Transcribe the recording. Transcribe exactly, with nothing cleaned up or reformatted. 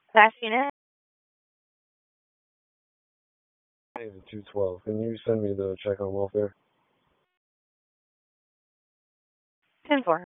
Last unit. Hey, two twelve. Can you send me the check on welfare? ten four.